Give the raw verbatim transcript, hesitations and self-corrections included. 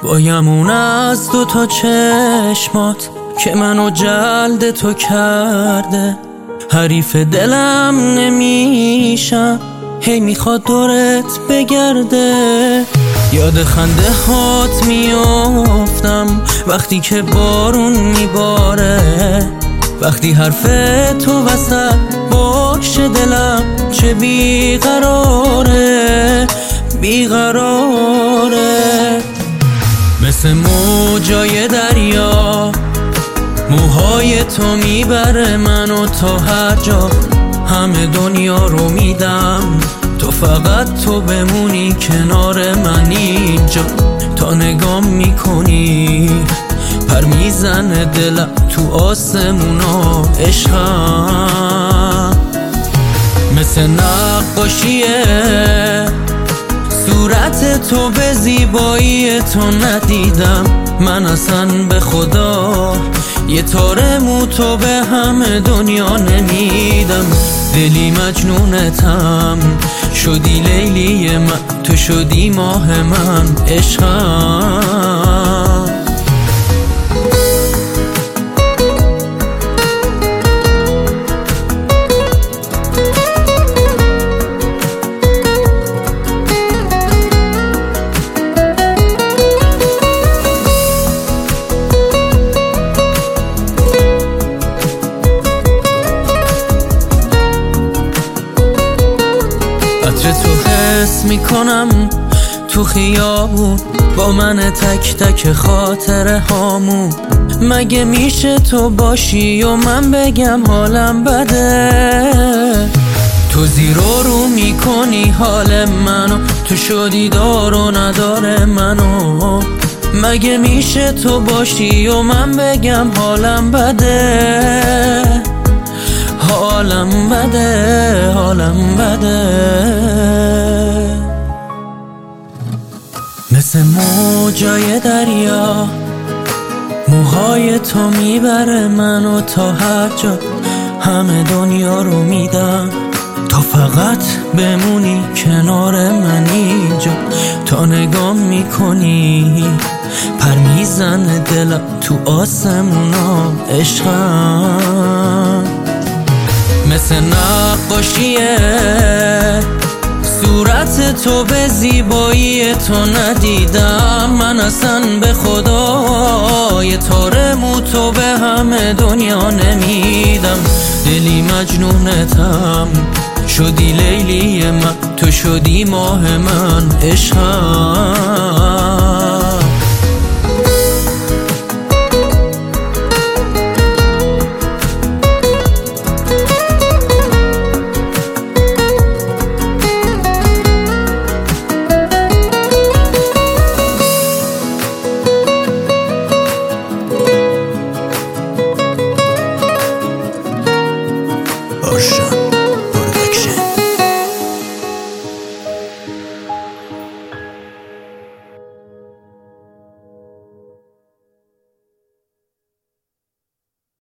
بایمون از دو تا چشمات که منو جلد تو کرده، حریف دلم نمیشم، هی میخواد دورت بگرده. یاد خنده هات میافتم وقتی که بارون میباره، وقتی حرف تو وسط باشه دلم چه بیقراره بیقراره. مثل موجای دریا موهای تو میبره منو تا هر جا، همه دنیا رو میدم تو فقط تو بمونی کنار من اینجا. تا نگام میکنی پر میزنه دلم تو آسمونا، عشقم مثل نقاشیه صورت تو، به زیبایی تو ندیدم من اصلا به خدا. یه تار مو تو به همه دنیا نمیدم، دلی مجنونتم شدی لیلی من، تو شدی ماه من، عشقم. عطر تو حس میکنم تو خیابون با من تک تک خاطره هامون. مگه میشه تو باشی و من بگم حالم بده؟ تو زیر و رو میکنی حال منو، تو شدی دار و نداره منو. مگه میشه تو باشی و من بگم حالم بده؟ حالم بده حالم بده. مثل موجای دریا موهای تو میبره منو تا هر جا، همه دنیا رو میدم تا فقط بمونی کنار من اینجا. تا نگام میکنی پر میزنه دلم تو آسمونا، عشقم مثل نقاشیه صورت تو، به زیبایی تو ندیدم من اصلا به خدا. یه تار مو تو به همه دنیا نمیدم، دلی مجنونتم شدی لیلی من، تو شدی ماه من، عشقم. Ocean.